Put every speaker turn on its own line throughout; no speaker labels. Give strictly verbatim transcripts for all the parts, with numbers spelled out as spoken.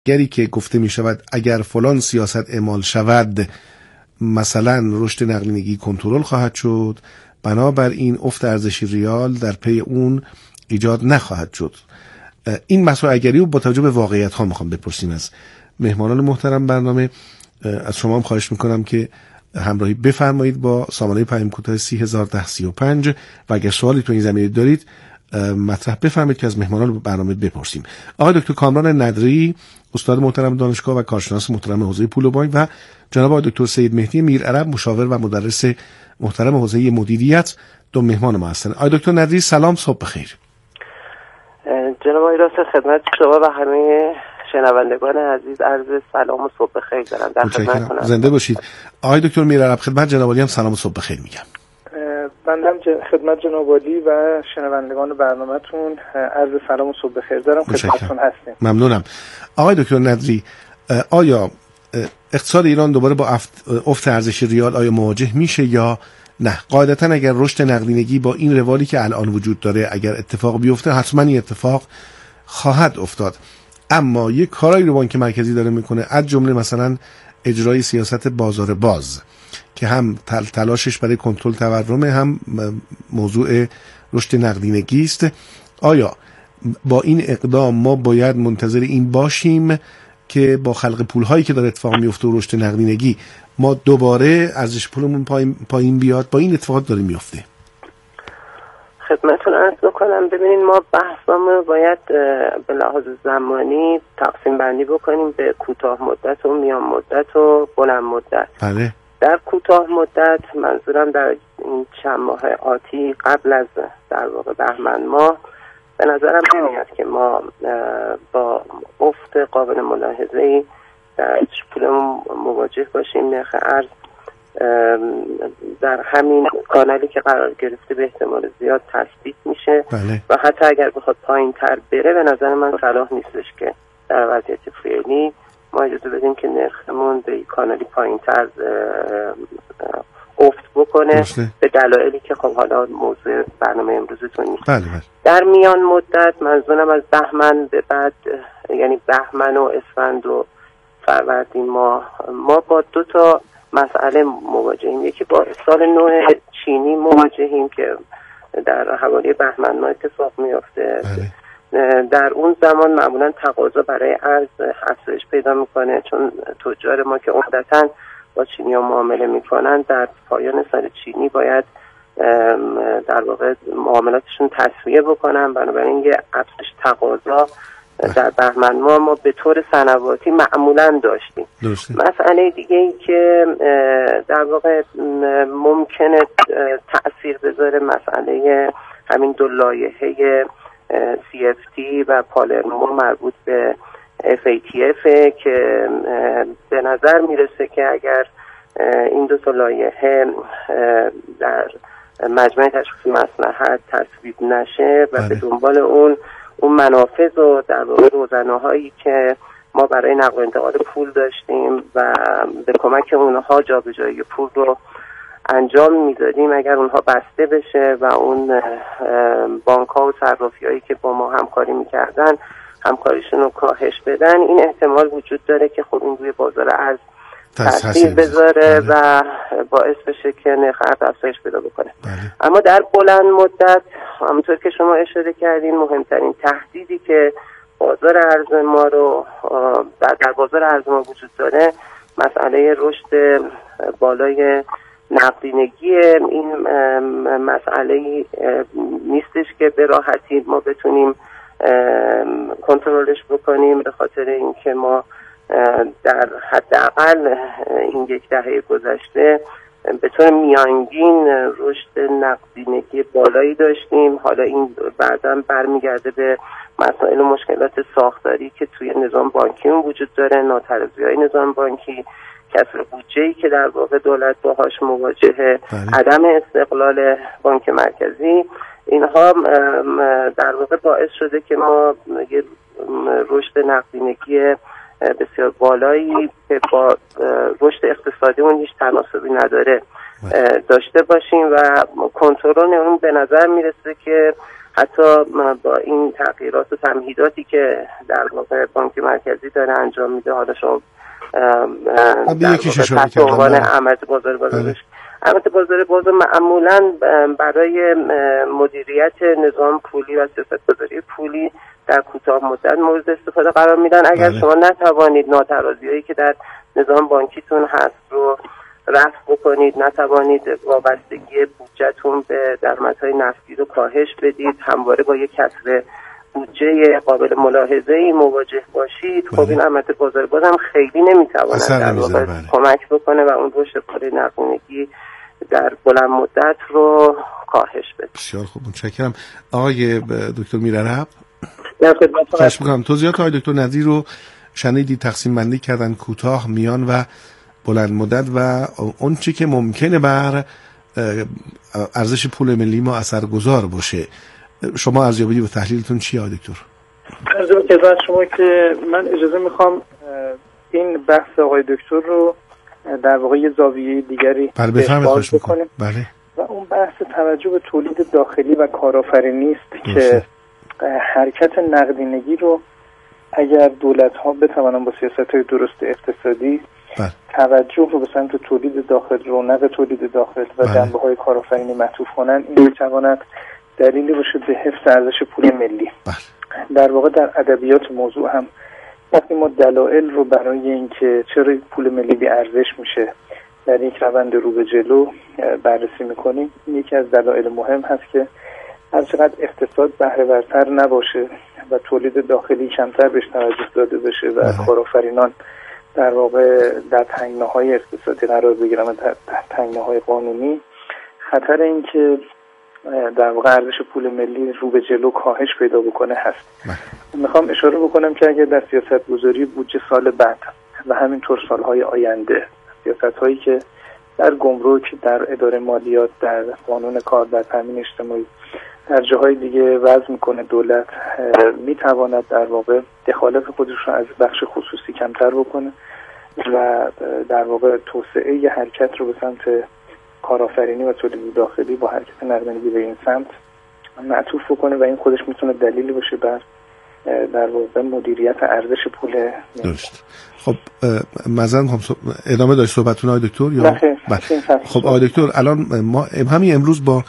گری که گفته می شود اگر فلان سیاست اعمال شود مثلا رشد نقدینگی کنترل خواهد شد، بنابراین افت ارزش ریال در پی اون ایجاد نخواهد شد. این مسائلگری رو با توجه به واقعیت ها میخوام بپرسیم از مهمانان محترم برنامه. از شما هم خواهش میکنم که همراهی بفرمایید با سامانه پیام کوتاه سی هزار ده سی و پنج و اگر سوالی تو این زمینه دارید مطرح بفرمایید که از مهمانان برنامه بپرسیم. آقای دکتر کامران ندری، استاد محترم دانشگاه و کارشناس محترم حوزه پول و بانک، و جناب آقای دکتر سید مهدی میرعرب، مشاور و مدرس محترم حوزه مدیریت، دو مهمان ما هستند. آقای دکتر ندری سلام، صبح بخیر.
جناب آقای راست خدمت شما و همه شنوندگان عزیز عرض سلام و صبح بخیر دارم. در خدمتتونم.
زنده باشید. آقای دکتر میرعرب، خدمت جناب عالی هم سلام و صبح بخیر میگم.
بندم خدمت جناب عالی و شنوندگان برنامه‌تون عرض سلام و صبح بخیر دارم. خدمتتون هستیم.
ممنونم. آقای دکتر ندری، آیا اقتصاد ایران دوباره با افت ارزش ریال آیا مواجه میشه یا نه؟ قاعدتا اگر رشد نقدینگی با این روالی که الان وجود داره اگر اتفاق بیفته حتما این اتفاق خواهد افتاد، اما یک کارایی رو بانک مرکزی داره میکنه، از جمله مثلا اجرای سیاست بازار باز که هم تلاشش برای کنترل تورم، هم موضوع رشد نقدینگی است. آیا با این اقدام ما باید منتظر این باشیم که با خلق پولهایی که داره اتفاق میفته و رشد نقدینگی ما دوباره ارزش پولمون پایین, پایین بیاد؟ با این اتفاقات داره میفته.
خدمتتون عرض بکنم، ببینید ما بحثمون باید به لحاظ زمانی تقسیم بندی بکنیم به کوتاه مدت و میان مدت و بلند مدت.
بله.
در کوتاه مدت منظورم در این چند ماه آتی قبل از در واقع بهمن ماه به نظرم نمیاد که ما با افت قابل ملاحظه‌ای در پولمون مواجه باشیم. نرخ ارز در همین کانالی که قرار گرفته به احتمال زیاد تثبیت میشه.
بله.
و حتی اگر بخواد پایین تر بره به نظر من صلاح نیستش که در وضعیت فعلی ما اجازه بدیم که نرخمون به کانالی پایین تر افت بکنه مشته. به دلایلی که خب حالا موضوع برنامه امروزتون نیست.
بله بله.
در میان مدت منظورم از بهمن به بعد، یعنی بهمن و اسفند و فروردین ماه ما با دو تا مسئله مواجهیم. یکی با سال نو چینی مواجهیم که در حوالی بهمن ماه اتفاق میفته.
بله.
در اون زمان معمولا تقاضا برای ارز افزایش پیدا میکنه، چون تجار ما که عمدتاً با چینی ها معامله میکنن در پایان سال چینی باید در واقع معاملاتشون تسویه بکنن، بنابراین یه افزایش تقاضا در بهمن ماه ما به طور سنواتی معمولا داشتیم.
درسته.
مسئله دیگه ای که در واقع ممکنه تأثیر بذاره مسئله همین دو لایحه سی اف تی و پالرمو مربوط به اف ای تی اف که به نظر میرسه که اگر این دو تا لایحه در مجمع تشخیص مصلحت تصویب نشه و بله. به دنبال اون اون منافذ و در واقع روزناهایی که ما برای نقل و انتقال پول داشتیم و به کمک اونها جابجایی پول رو انجام میدادیم، اگر اونها بسته بشه و اون بانک ها و صرافی هایی که با ما همکاری میکردن همکاریشون رو کاهش بدن، این احتمال وجود داره که خب این روی بازار ارز تاثیر بذاره بله. و باعث بشه که نرخ ارز افزایش پیدا بکنه.
بله.
اما در بلند مدت همونطور که شما اشاره کردین مهمترین تهدیدی که بازار ارز ما رو در بازار ارز ما وجود داره مسئله رشد بالای نقدینگی. این مسئله نیستش که به راحتی ما بتونیم کنترلش بکنیم، به خاطر اینکه ما در حداقل این یک دهه گذشته به طور میانگین رشد نقدینگی بالایی داشتیم. حالا این بعداً برمیگرده به مسائل و مشکلات ساختاری که توی نظام بانکی وجود داره، ناترازی‌های نظام بانکی، کسر بودجه‌ای که در واقع دولت باهاش مواجهه، عدم استقلال بانک مرکزی، اینها در واقع باعث شده که ما یه رشد نقدینگی بسیار بالایی که با رشد اقتصادیمون هیچ تناسبی نداره داشته باشیم و کنترل اون به نظر میرسه که حتی با این تغییرات و تمهیداتی که در واقع بانک مرکزی داره انجام میده، حالا شما در تحت عنوان امنیت بازار بازارش امنیت بازار بازار معمولا برای مدیریت نظام پولی و سیاست‌گذاری پولی در کوتاه مدت مورد استفاده قرار میدن. اگر بله. شما نتوانید ناترازی‌هایی که در نظام بانکیتون هست رو رفع بکنید، نتوانید وابستگی بودجهتون به درآمدهای نفتی رو کاهش بدید، همواره با یک کسر بودجه قابل ملاحظه‌ای مواجه باشید، خب این امنیت بازار باز هم خیلی نمیتواند در واقع کمک بکنه و اون رشد کار نقدینگی در بلند مدت رو کاهش بده.
بسیار خوب، متشکرم. آقای دکتر میرعرب،
در خدمتتون
خواهش می‌کنم توضیحات آقای دکتر نظیر رو شنیدید، تقسیم بندی کردن کوتاه، میان و بلند مدت و اون چی که ممکنه بر ارزش پول ملی ما اثرگذار باشه. شما ارزیابی و تحلیلتون چیه آقای دکتر؟
ارزیابی کردن شما که من اجازه میخوام این بحث آقای دکتر رو در واقع یه زاویه دیگری
باز
بکنیم.
بله.
و اون بحث توجه به تولید داخلی و کارآفرینی است که حرکت نقدینگی رو اگر دولت‌ها بتوانند با سیاست‌های درست اقتصادی بله. توجه رو به سمت تولید داخل، رونق تولید داخل و بله. جنبه‌های کارآفرینی معطوف کنند، این می‌تواند دلیلی باشه به حفظ ارزش پول ملی.
بله.
در واقع در ادبیات موضوع هم وقتی ما دلایل رو برای اینکه چرا پول ملی بی ارزش میشه در یک روند رو به جلو بررسی میکنیم، یکی از دلایل مهم هست که هر چقدر اقتصاد بهره ورتر نباشه و تولید داخلی کمتر بهش توجه داده بشه و کارآفرینان در واقع در تنگناهای اقتصادی قرار بگیرن و در تنگناهای قانونی، خطر این که در واقع ارزش پول ملی رو به جلو کاهش پیدا بکنه هست. میخوام اشاره بکنم که اگر در سیاست گذاری بودجه سال بعد و همینطور سالهای آینده سیاست هایی که در گمرک، در اداره مالیات، در قانون کار، در تامین اجتماعی، در جاهای دیگه وضع میکنه دولت میتواند در واقع دخالت خودش رو از بخش خصوصی کمتر بکنه و در واقع توسعه ی حرکت رو به سمت کارآفرینی و تولید داخلی با حرکت نقدینگی به این سمت معطوف بکنه و این خودش میتونه دلیلی باشه بر در واقع مدیریت ارزش پول.
درست. خب مثلا ادامه داشت صحبتتون آقای دکتر یا خب آقای دکتر الان ما همین امروز با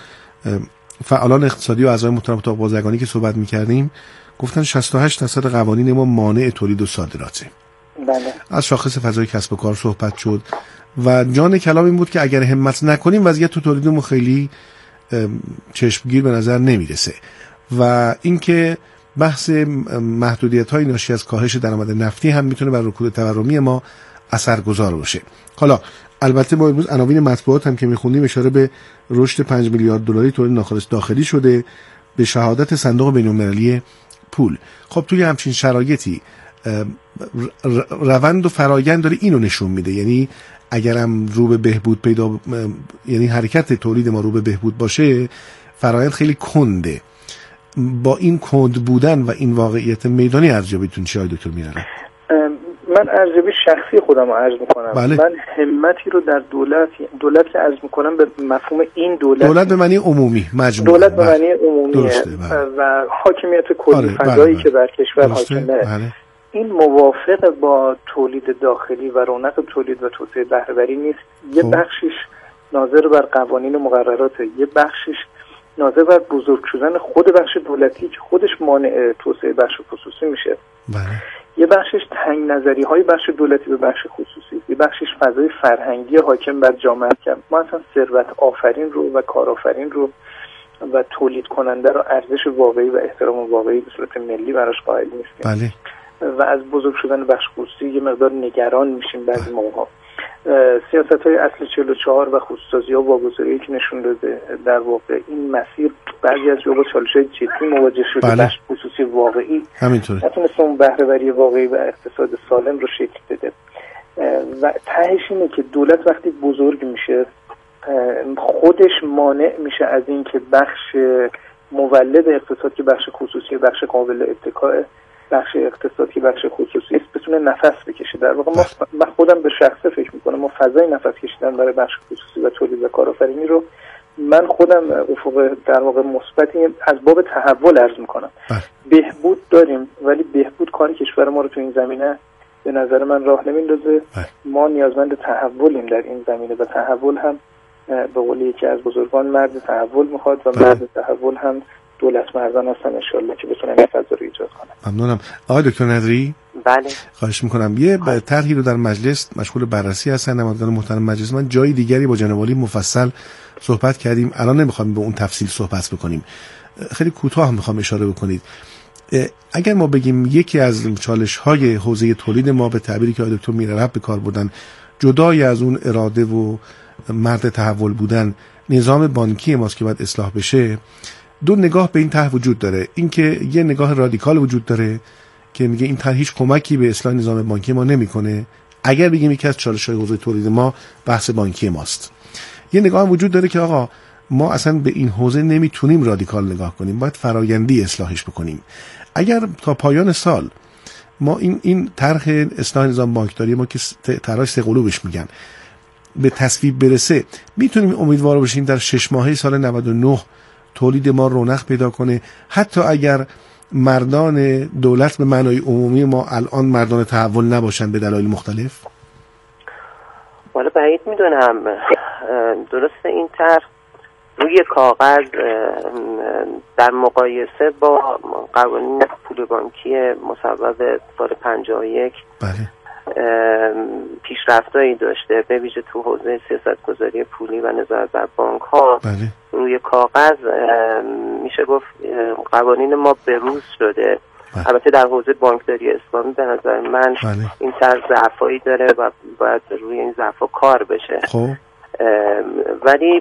فعالان اقتصادی و اعضای محترم اتاق بازرگانی که صحبت می‌کردیم گفتن شصت و هشت درصد قوانین ما مانع تولید و صادراته.
بله.
از شاخص فضای کسب و کار صحبت شد و جان کلام این بود که اگر همت نکنیم وضعیت تو تولیدمون خیلی چشمگیر به نظر نمیرسه و اینکه بحث محدودیت‌های ناشی از کاهش درآمد نفتی هم میتونه بر رکود تورمی ما اثرگذار باشه. حالا البته ما امروز عناوین مطبوعات هم که میخوندیم اشاره به رشد پنج میلیارد دلاری تولید ناخالص داخلی شده، به شهادت صندوق بین‌المللی پول. خب توی همچین شرایطی روند و فرایند داره اینو نشون میده، یعنی اگرم رو به بهبود پیدا یعنی حرکت تولید ما رو به بهبود باشه فرایند خیلی کنده. با این کند بودن و این واقعیت میدانی ارزیابیتون چیه آقای دکتر میرعرب؟
من ارزیابی شخصی خودم رو عرض میکنم.
بله.
من همتی رو در دولت دولت که عرض میکنم به مفهوم این دولت
دولت به معنی عمومی مجموعه
دولت به معنی عمومیه و حاکمیت کلی آره. فضایی بله. که بر کشور حاکمه بله. این موافق با تولید داخلی و رونق تولید و توسعه بهره‌وری نیست. یه بخشش ناظر بر قوانین و مقررات، یه بخشش ناظر بر بزرگ شدن خود بخش دولتی که خودش مانع توسعه بخش خصوصی میشه.
بله.
یه بخشش تنگ نظری های بخش دولتی به بخش خصوصی، یه بخشش فضای فرهنگی حاکم بر جامعه که ما اصلا ثروت آفرین رو و کارآفرین رو و تولید کننده رو ارزش واقعی و احترام واقعی به صورت ملی براش قائل نیستیم.
بله.
و از بزرگ شدن بخش خصوصی یه مقدار نگران میشیم بعضی موقع. سیاست‌های اصل چهل و چهار و خصوصی‌ها واگذاری که نشون داده در واقع این مسیر بعضی از جواب چالش‌های جدی مواجه شده
بله.
بخش خصوصی واقعی
همینطوره
نتونست اون بهره‌وری واقعی و اقتصاد سالم رو شکل بده و تهش اینه که دولت وقتی بزرگ میشه خودش مانع میشه از این که بخش مولد اقتصاد که بخش خصوصی بخش قابل اتکا بخش اقتصادی بخش خصوصی است بتونه نفس بکشه. در واقع ما من خودم به شخصه فکر میکنم ما فضای نفس کشیدن برای بخش خصوصی و تولید و کارآفرینی رو من خودم افق در واقع مثبتی از باب تحول عرض میکنم. بهبود داریم ولی بهبود کاری کشور ما رو تو این زمینه به نظر من راه نمیندازه. ما نیازمند تحولیم در این زمینه و تحول هم به قول یکی از بزرگان مرد تحول میخواد و مرد تحول هم دولت مردان هستن انشالله که بتونن این فضا رو ایجاد کنن.
ممنونم. آقای دکتر نظری.
بله.
خواهش میکنم یه طرحی رو در مجلس مشغول بررسی هستن نمایندگان محترم مجلس. من جای دیگری با جناب عالی مفصل صحبت کردیم، الان نمیخوام به اون تفصیل صحبت بکنیم، خیلی کوتاه هم میخوام اشاره بکنید. اگر ما بگیم یکی از چالش‌های حوزه تولید ما به تعبیری که آقای دکتر میررب به کار بردن، جدای از اون اراده و مرد تحول بودن، نظام بانکی ماست که باید اصلاح بشه. دو نگاه به این طرح وجود داره. اینکه یه نگاه رادیکال وجود داره که میگه این طرح هیچ کمکی به اصلاح نظام بانکی ما نمیکنه. اگر بگیم یکی از چالش‌های حوزه تولید ما بحث بانکی ماست. یه نگاه هم وجود داره که آقا ما اصلا به این حوزه نمیتونیم رادیکال نگاه کنیم، باید فرایندی اصلاحش بکنیم. اگر تا پایان سال ما این این طرح اصلاح نظام بانکداری ما که طرح سه قلوبش میگن به تصویب برسه، میتونیم امیدوار باشیم در شش ماهه سال نود و نه تولید ما رونق پیدا کنه، حتی اگر مردان دولت به معنای عمومی ما الان مردان تحول نباشن به دلایل مختلف؟
والا بعید میدونم. درسته این طرح روی کاغذ در مقایسه با قوانین پول بانکی مصوب سال پنجاه و یک
بله
پیشرفتایی داشته، به ویژه تو حوزه سیاستگذاری پولی و نظارت بر بانک ها.
بله.
روی کاغذ میشه گفت قوانین ما بروز شده. بله. البته در حوزه بانکداری اسلامی به نظر من
بله. این
طرح ضعفایی داره و باید روی این ضعفا کار بشه.
خب
ولی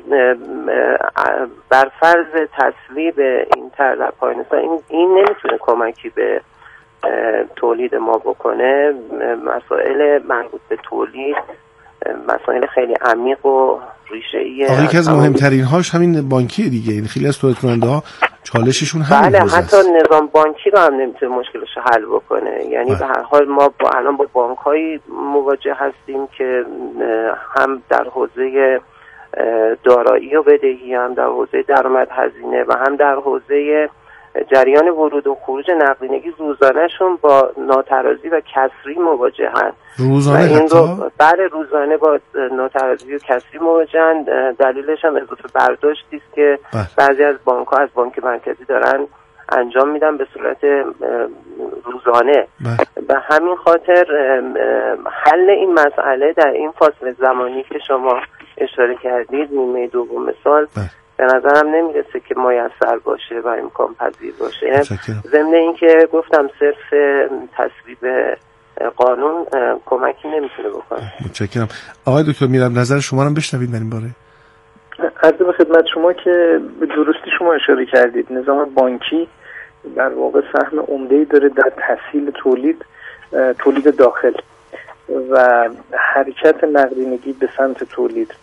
بر فرض تصویب این طرح در پایان سال این, این نمیتونه کمکی به تولید ما بکنه. مسائل مربوط به تولید مسائل خیلی عمیق و ریشه‌ای.
آقا یکی از مهمترین هاش همین بانکی دیگه، این خیلی از تولید کننده ها چالششون همین
بله حتی نظام بانکی رو هم نمیتونه مشکلش حل بکنه. یعنی به هر حال ما با الان با بانک‌هایی مواجه هستیم که هم در حوزه دارایی و بدهی، هم در حوزه درآمد هزینه و هم در حوزه جریان ورود و خروج نقدینگی روزانه‌شون با ناترازی و کسری مواجهن.
روزانه
این رو بله روزانه با ناترازی و کسری مواجهن. دلیلش هم اضافه برداشتی است که بعضی از بانک‌ها از بانک مرکزی دارن انجام میدن به صورت روزانه. به همین خاطر حل این مسئله در این فاصله زمانی که شما اشاره کردید، نیمه دوم سال، به نظرم نمیرسه که میسر باشه و امکان پذیر باشه. ضمن اینکه گفتم صرف تصویب قانون کمکی نمیتونه بکنه.
متشکرم. آقای دکتر میرم نظر شما رو بشنوید در این باره.
عرض به خدمت شما که به درستی شما اشاره کردید، نظام بانکی در واقع سهم عمده‌ای داره در تسهیل تولید تولید داخل و حرکت نقدینگی به سمت تولید.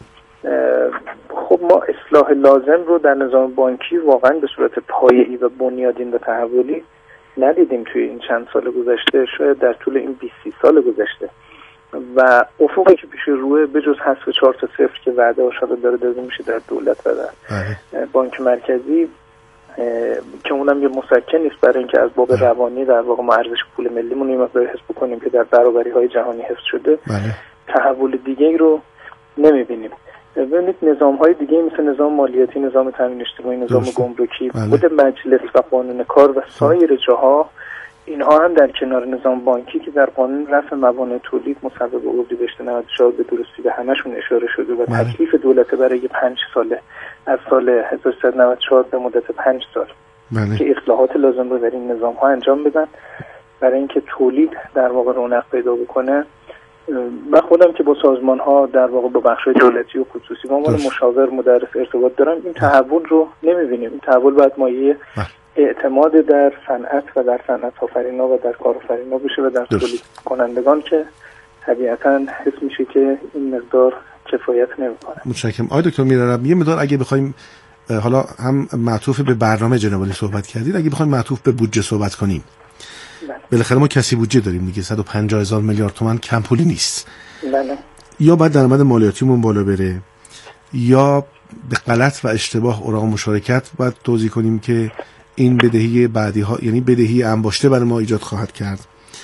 خب ما اصلاح لازم رو در نظام بانکی واقعا به صورت پایه‌ای و بنیادین و تحولی ندیدیم توی این چند سال گذشته، شاید در طول این بیست سال گذشته. و افقی که پیش روه به جز حذف چهار تا صفر که وعده ها شده داره داده میشه در دولت و در بانک مرکزی که اونم یه مسکن نیست برای اینکه از باب روانی در واقع ما ارزش پول ملیمون یه مقدار حفظ بکنیم که در برابری های جهانی حفظ شده.
بله.
تحول دیگه رو نمیبینیم. ببینید نظام های دیگه مثل نظام مالیاتی، نظام تامین اجتماعی، نظام گمرکی، خود مجلس و قانون کار و سایر جاها، اینها هم در کنار نظام بانکی که در قانون رفع موانع تولید مصوب اردیبهشت نود و چهار به درستی به همشون اشاره شده و تکلیف دولت برای پنج ساله از سال هزار و سیصد و نود و چهار به مدت پنج سال
بله.
که اصلاحات لازم رو در این نظام ها انجام بدن برای اینکه تولید در واقع رونق پیدا بکنه. من خودم که با سازمان ها در واقع با بخش دولتی و خصوصی با عنوان مشاور مدرس ارتباط دارم، این تحول رو نمیبینیم. این تحول باید مایه اعتماد در صنعت و در صنعت آفرینا و در کارآفرینا بشه و در تولید کنندگان که طبیعتاً حس میشه که این مقدار کفایت نمیکنه.
متشکرم. آقای دکتر میررب یه مقدار اگه بخوایم حالا هم معطوف به برنامه جناب عالی صحبت کردید، اگه بخوایم معطوف به بودجه صحبت کنیم، بالاخره ما کسی بودجه داریم دیگه، صد و پنجاه هزار میلیارد تومان کم پولی نیست.
بله.
یا باید درآمد مالیاتیمون بالا بره یا به غلط و اشتباه اوراق مشارکت باید توضیح کنیم که این بدهی بعدی ها، یعنی بدهی انباشته برای ما ایجاد خواهد کرد،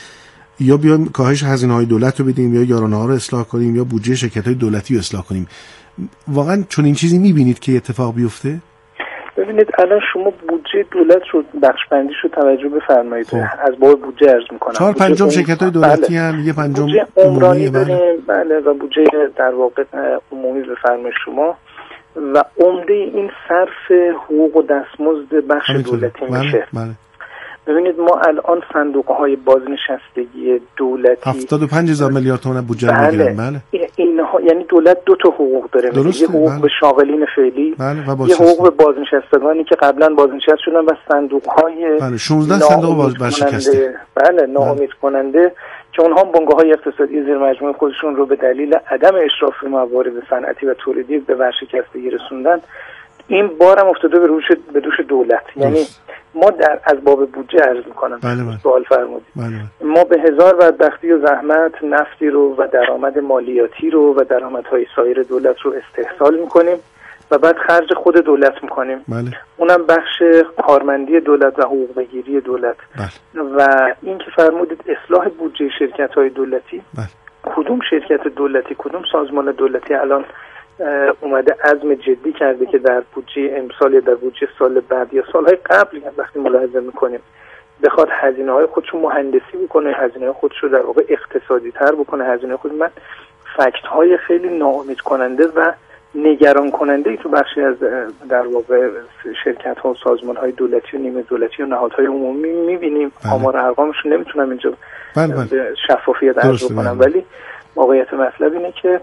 یا بیایم کاهش هزینه های دولت رو بدیم، یا یارانه ها رو اصلاح کنیم، یا بودجه شرکت های دولتی رو اصلاح کنیم. واقعا چون این چیزی میبینید که اتفاق بیفته؟
ببینید الان شما بودجه دولت رو بخش بندیش رو توجه بفرمایید. از باب بودجه عرض میکنم.
چهار پنجم شرکت های دولتی هم، یه پنجم
بودجه عمرانی داریم، بله، و بودجه در واقع عمومی بفرمایید شما، و عمده این صرف حقوق و دستمزد بخش دولتی میشه. بله. ببینید ما الان صندوق‌های بازنشستگی دولتی
هفتاد و پنج هزار میلیارد تومان بودجه
بله.
میگیرن. بله.
اینها یعنی دولت دو تا حقوق داره، یه حقوق بله. به شاغلین فعلی،
بله. و
یه حقوق به بازنشستگانی که قبلا بازنشسته شدن، و صندوق‌های
بله شانزده صندوق بازنشسته
بله ناامید کننده که اونها بنگاه‌های اقتصادی زیر مجموعه خودشون رو به دلیل عدم اشراف موارد صنعتی و تولیدی به ورشکستگی رسوندن. این بارم افتاده به روش به دوش دولت. یعنی ما در از باب بودجه عرض میکنم
بله
سوال فرمودید.
بله.
ما به هزار بدبختی و زحمت نفتی رو و درآمد مالیاتی رو و درآمدهای سایر دولت رو استحصال میکنیم و بعد خرج خود دولت میکنیم.
بله.
اونم بخش کارمندی دولت و حقوق بگیری دولت.
بله.
و این که فرمودید اصلاح بودجه شرکت‌های دولتی،
بله.
کدوم شرکت دولتی، کدوم سازمان دولتی الان اومده عزم جدی کرده که در بودجه امسال یا در بودجه سال بعد یا سالهای قبل وقتی ملاحظه میکنیم بخواد هزینه‌های خودشو مهندسی بکنه، هزینه‌های خودشو در واقع اقتصادی تر بکنه، هزینه خود من فکت‌های خیلی ناامید کننده و نگران کننده ای تو بخشی از در واقع شرکت‌ها و سازمان‌های دولتی و نیمه دولتی و نهادهای عمومی می‌بینیم. آمار ارقامش نمیتونم اینجا
بله بله.
شفافیت عرض بکنم، ولی واقعیت مطلب اینه که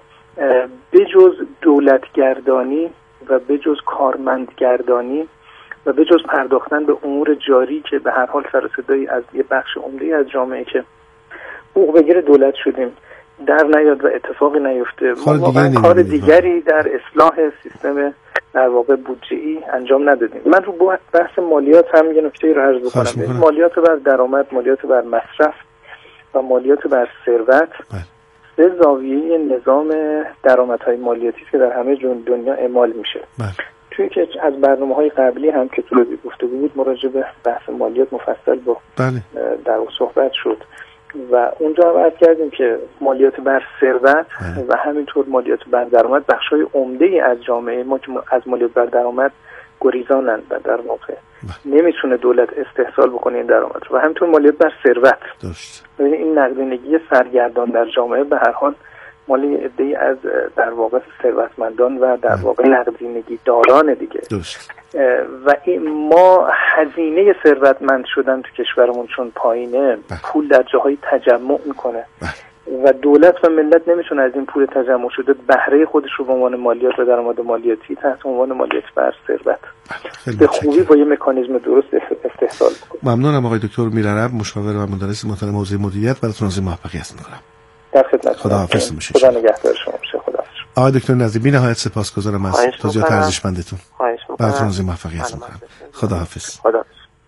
بجز دولتگردانی و بجز کارمندگردانی و بجز پرداختن به امور جاری که به هر حال سر و صدایی از یه بخش عمده از جامعه که حقوق بگیر دولت شدیم در نیاد و اتفاقی نیفته، ما واقعا کار دیگری در اصلاح سیستم در واقع بودجه‌ای انجام ندادیم. من رو بحث مالیات هم یه نکته رو عرض بکنم. مالیات بر درآمد، مالیات بر مصرف و مالیات بر ثروت به زاویه نظام درآمدهای مالیاتی که در همه دنیا اعمال میشه.
بله.
توی که از برنامه‌های قبلی هم که تو گفتگو بود مراجعه به بحث مالیات مفصل با
بله.
در صحبت شد و اونجا هم عرض کردیم که مالیات بر ثروت و همینطور مالیات بر درآمد بخشای عمده‌ای از جامعه ما که از مالیات بر درآمد گریزانن و در واقع نمیتونه دولت استحصال بکنه این درآمد و همینطور مالیات بر ثروت.
درست.
یعنی این نقدینگی سرگردان در جامعه به هر حال مالی عده‌ای از در واقع ثروتمندان و در واقع نقدینگی داران دیگه.
درست.
و این ما هزینه ثروتمند شدن تو کشورمون چون پایینه، پول در جاهای تجمع میکنه و دولت و ملت نمیتونه از این پول تجمع شده بهره خودش رو به عنوان مالیات و درآمد مالیاتی تحت عنوان مالیات بر ثروت به خوبی با یه مکانیزم درست استحصال کنه.
ممنونم آقای دکتر میرعرب، مشاور و مدرس محترم حوزه مدیریت. براتون آرزوی موفقیت میکنم.
در خدمت.
خداحافظ باشید.
خدا نگهدار شما باشه. خداحافظ.
آقای دکتر نظری بی نهایت سپاسگزارم از توضیحات ارزشمندتون.
خواهش می‌کنم.
براتون آرزوی موفقیت میکنم. خداحافظ.
خداحافظ.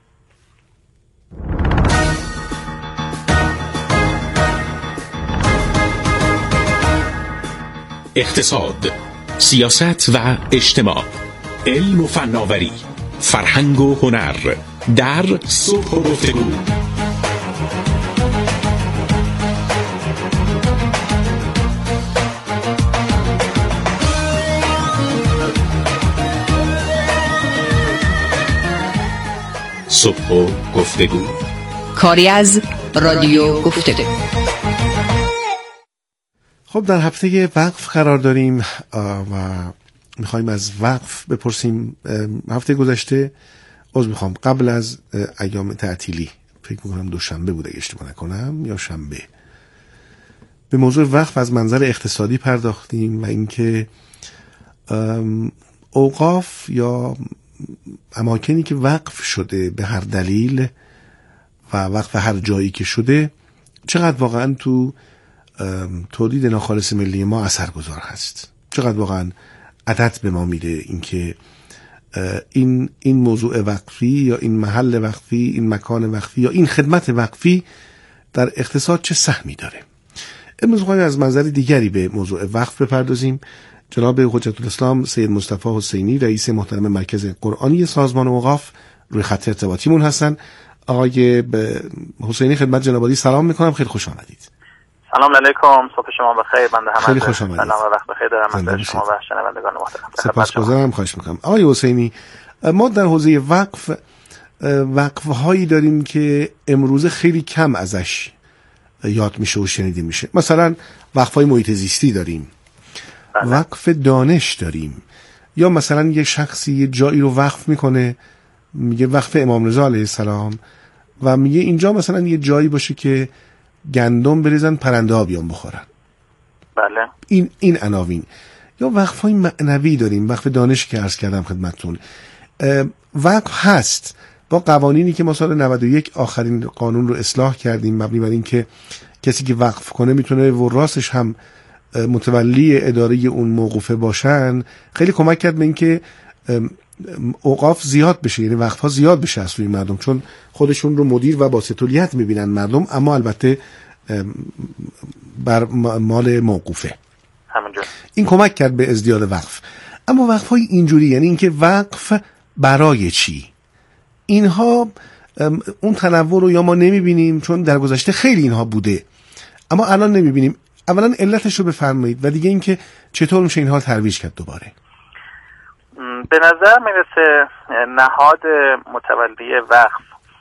اقتصاد، سیاست و اجتماع، علم و فناوری، فرهنگ و هنر در صبح و گفتگو. صبح و گفتگو،
کاری از رادیو گفتگو.
خب در هفته وقف قرار داریم و میخوایم از وقف بپرسیم. هفته گذشته عذر میخوام قبل از ایام تعطیلی، فکر میکنم دوشنبه بود اگه اشتباه نکنم یا شنبه، به موضوع وقف از منظر اقتصادی پرداختیم و اینکه اوقاف یا اماکنی که وقف شده به هر دلیل و وقف هر جایی که شده چقدر واقعا تو تولید ناخالص ملی ما اثرگذار هست، چقدر واقعا عدد به ما میده اینکه این این موضوع وقفی یا این محل وقفی، این مکان وقفی یا این خدمت وقفی در اقتصاد چه سهمی داره. امروز می‌خوایم از منظر دیگری به موضوع وقف بپردازیم جناب حجت الاسلام سید مصطفی حسینی رئیس محترم مرکز قرآنی سازمان اوقاف روی خط ارتباطیمون هستن. آقای حسینی خدمت جناب عالی سلام میکنم، خیلی خوش آمدید.
سلام علیکم، صبح شما بخیر. بنده هم
خیلی خوش آمدید.
سلام و وقت بخیر دارم من شما و شنوندگان محترم.
سپاسگزارم، خواهش میکنم. آقای حسینی، ما در حوزه وقف وقفهایی داریم که امروزه خیلی کم ازش یاد میشه و شنیده میشه. مثلا وقفهای محیط زیستی داریم، بله. وقف دانش داریم، یا مثلا یه شخصی یه جایی رو وقف میکنه، میگه وقف امام رضا علیه السلام، و میگه اینجا مثلا یه جایی باشه که گندم بریزن پرنده ها بیان بخورن.
بله.
این این عناوین. یا وقفهای معنوی داریم، وقف دانش که عرض کردم خدمتتون. وقف هست با قوانینی که ما سال نود و یک آخرین قانون رو اصلاح کردیم، مبنی بر این که کسی که وقف کنه میتونه وراسش هم متولی اداره اون موقوفه باشن. خیلی کمک کرد به این که اوقاف زیاد بشه، یعنی وقفها زیاد بشه از روی مردم، چون خودشون رو مدیر و با ستولیت میبینن مردم، اما البته بر مال موقوفه.
همینجور. این
کمک کرد به ازدیاد وقف. اما وقفهای اینجوری، یعنی اینکه وقف برای چی، اینها اون تنوع رو یا ما نمیبینیم، چون در گذشته خیلی اینها بوده اما الان نمیبینیم. اولا علتش رو بفرمایید و دیگه اینکه چطور میشه اینها ترویج کرد دوباره.
به نظر میرسه نهاد متولی وقف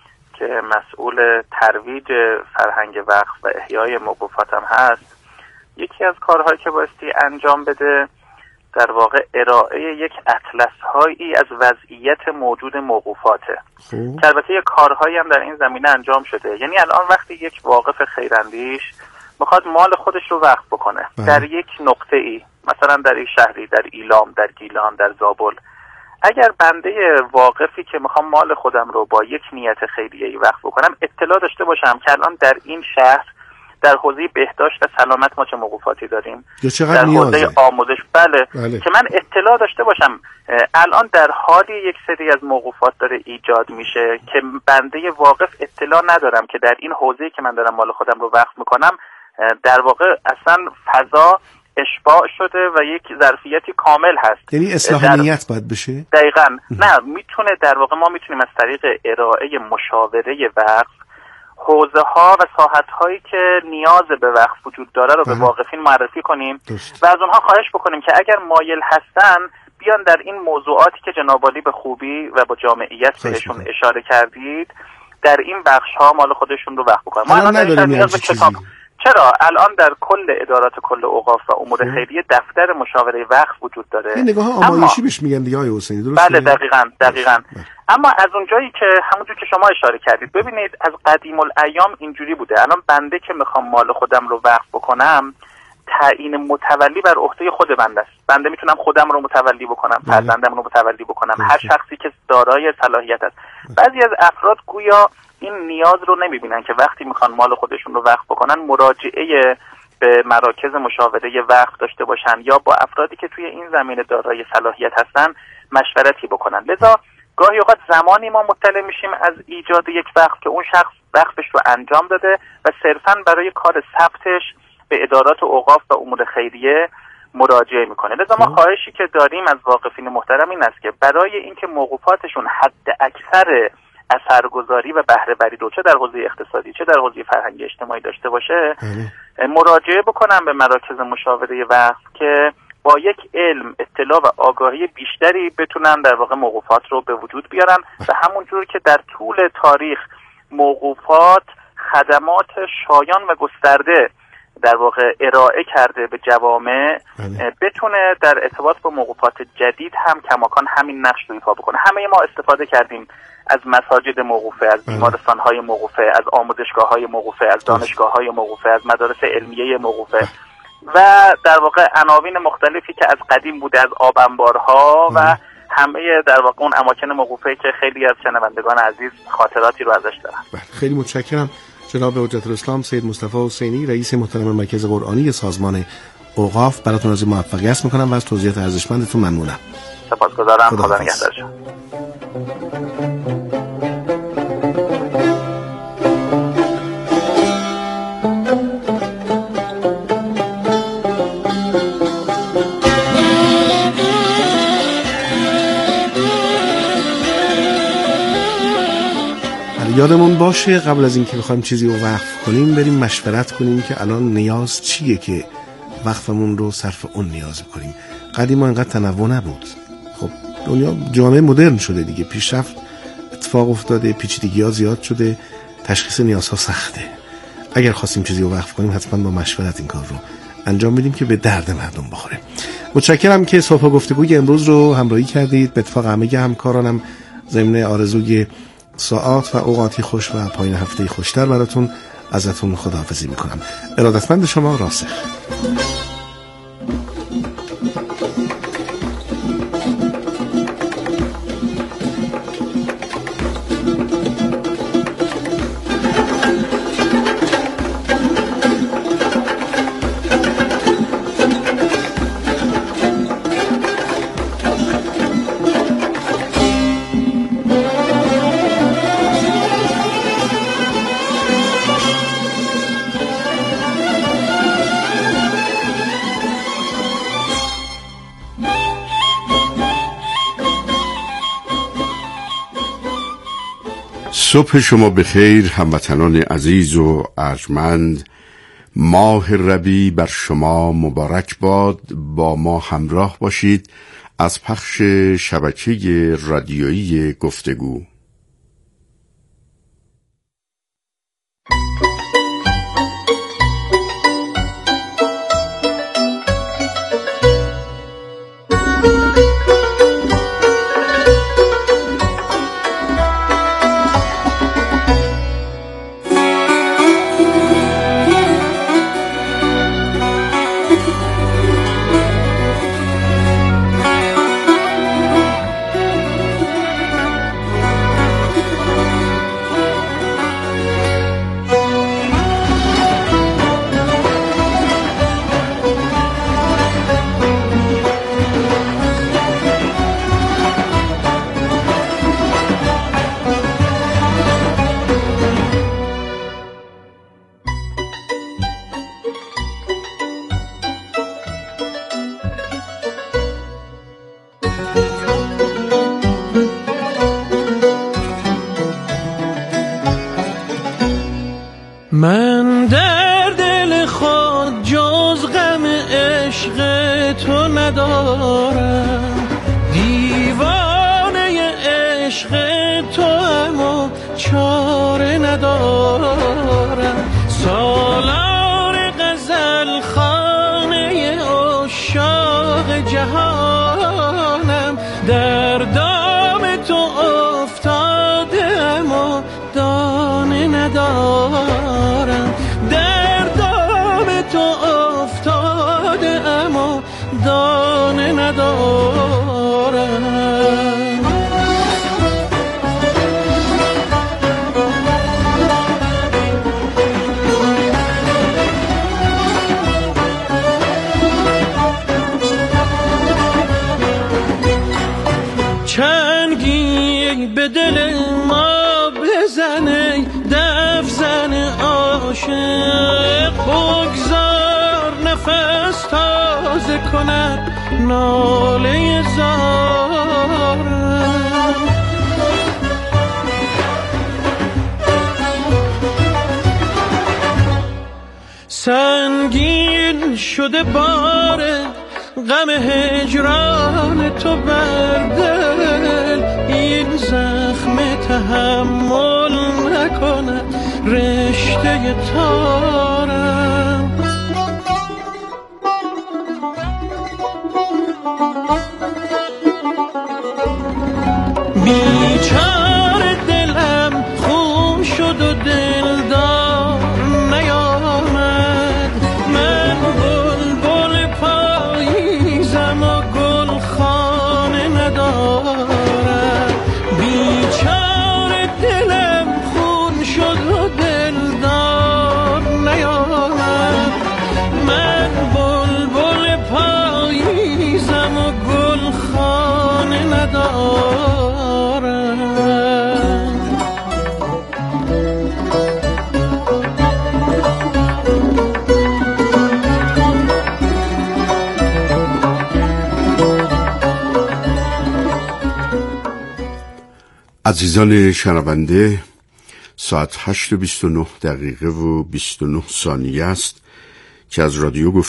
که مسئول ترویج فرهنگ وقف و احیای موقوفات هم هست، یکی از کارهایی که بایستی انجام بده در واقع ارائه یک اطلس هایی از وضعیت موجود موقوفاته که البته یک کارهایی هم در این زمینه انجام شده. یعنی الان وقتی یک واقف خیراندیش میخواد مال خودش رو وقف بکنه بله. در یک نقطه ای، مثلا در یک شهری، در ایلام، در گیلان، در زابل، اگر بنده واقفی که میخوام مال خودم رو با یک نیت خیریه‌ای وقف بکنم اطلاع داشته باشم که الان در این شهر در حوزه بهداشت و سلامت ما چه موقوفاتی داریم، در حوزه آموزش بله. بله که من اطلاع داشته باشم الان در حالی یک سری از موقوفات داره ایجاد میشه که بنده واقف اطلاع ندارم که در این حوزه‌ای که من دارم مال خودم رو وقف میکنم در واقع اصلا فضا اشباع شده و یک ظرفیتی کامل هست.
یعنی اصلاح نیت باید بشه؟
دقیقاً. نه، میتونه در واقع ما میتونیم از طریق ارائه مشاوره وقف حوزه ها و ساحت هایی که نیاز به وقف وجود داره رو به واقفین معرفی کنیم داشت. و از اونها خواهش بکنیم که اگر مایل هستن بیان در این موضوعاتی که جناب عالی به خوبی و با جامعیت بهشون بکنم. اشاره کردید در این بخش ها مال خودشون رو وقف بکنن. ما الان نداریم نیاز به کتاب. چرا الان در کل ادارات کل اوقاف و امور خیریه دفتر مشاوره وقف وجود داره.
این نگاه ها آمایشی بهش میگن دیگه آقای حسینی، درسته؟
بله دقیقاً دقیقاً. اما از اونجایی که همونجور که شما اشاره کردید، ببینید از قدیم الایام اینجوری بوده. الان بنده که میخوام مال خودم رو وقف بکنم، تعیین متولی بر عهده خود بنده است. بنده میتونم خودم رو متولی بکنم، فرزندم رو متولی بکنم، هر شخصی که دارای صلاحیت است. بعضی از افراد گویا این نیاز رو نمیبینن که وقتی میخوان مال خودشون رو وقف بکنن مراجعه به مراکز مشاوره وقف داشته باشن یا با افرادی که توی این زمینه دارای صلاحیت هستن مشورتی بکنن. لذا گاهی اوقات زمانی ما مطلع میشیم از ایجاد یک وقف که اون شخص وقفش رو انجام داده و صرفاً برای کار ثبتش به ادارات اوقاف و امور خیریه مراجعه میکنه. لذا ما خواهشی که داریم از واقفین محترم این است که برای اینکه موقوفاتشون حد اکثر اثرگذاری و بهره وری رو چه در حوزه اقتصادی چه در حوزه فرهنگی اجتماعی داشته باشه مراجعه بکنن به مراکز مشاوره وقف که با یک علم، اطلاع و آگاهی بیشتری بتونن در واقع موقوفات رو به وجود بیارن و همون جور که در طول تاریخ موقوفات خدمات شایان و گسترده در واقع ارائه کرده به جوامع بتونه در ارتباط با موقوفات جدید هم کماکان همین نقش رو ایفا بکنه. همه ما استفاده کردیم از مساجد موقوفه، از بیمارستان‌های موقوفه، از آموزشگاه‌های موقوفه، از دانشگاه‌های موقوفه، از مدارس علمیه موقوفه و در واقع عناوین مختلفی که از قدیم بوده، از آب انبارها و همه در واقع اون اماکن موقوفه که خیلی از شنوندگان عزیز خاطراتی رو ازش دارن.
خیلی متشکرم جناب حجت الاسلام سید مصطفی حسینی رئیس محترم مرکز قرآنی سازمان اوقاف. براتون از موفقیت میکنم و از توضیحات ارزشمندتون ممنونم.
سپاسگزارم. خدا نگهدارتون.
یادمون باشه قبل از اینکه بخوایم چیزی رو وقف کنیم بریم مشورت کنیم که الان نیاز چیه که وقفمون رو صرف اون نیاز کنیم. قدیما اینقدر تنوع نبود. خب دنیا جامعه مدرن شده دیگه، پیشرفت اتفاق افتاده، پیچیدگی‌ها زیاد شده، تشخیص نیازها سخته. اگر خواستیم چیزی رو وقف کنیم حتما با مشورت این کار رو انجام بدیم که به درد مردم بخوره. متشکرم که صبح گفتگوی امروز رو همراهی کردید. به اتفاق همه همکارانم ضمن آرزوی ساعات و اوقاتی خوش و پایان هفته خوشتر براتون ازتون خداحافظی میکنم. ارادتمند شما، راسخ.
صبح شما بخیر هموطنان عزیز و ارجمند. ماه ربیع بر شما مبارک باد. با ما همراه باشید از پخش شبکه رادیویی گفتگو.
من در دل خود جز غم عشق تو ندارم، دیوانه عشق تو اما چاره ندارم. سالار غزل خانه عشاق جهانم، در دام تو افتاده اما دانه ندارم. در دام تو افتاده اما دانه ندارم. چنگی به دل ما بزنه دف زن عاشق، بگذار نفس تازه کند ناله زارم. سنگین شده بار غم هجران تو بر دل، این زخم تحمل نکنه رشته تارم. بیچاره دلم خون شد و دلدار نیامد. من بلبل پاییزم و گل خانه ندارم. بیچاره دلم خون شد و دلدار نیامد. من بلبل پاییزم و گل خانه ندارم.
عزیزان شنونده، ساعت هشت و بیست و نه دقیقه و بیست و نه ثانیه است که از رادیو گفتگو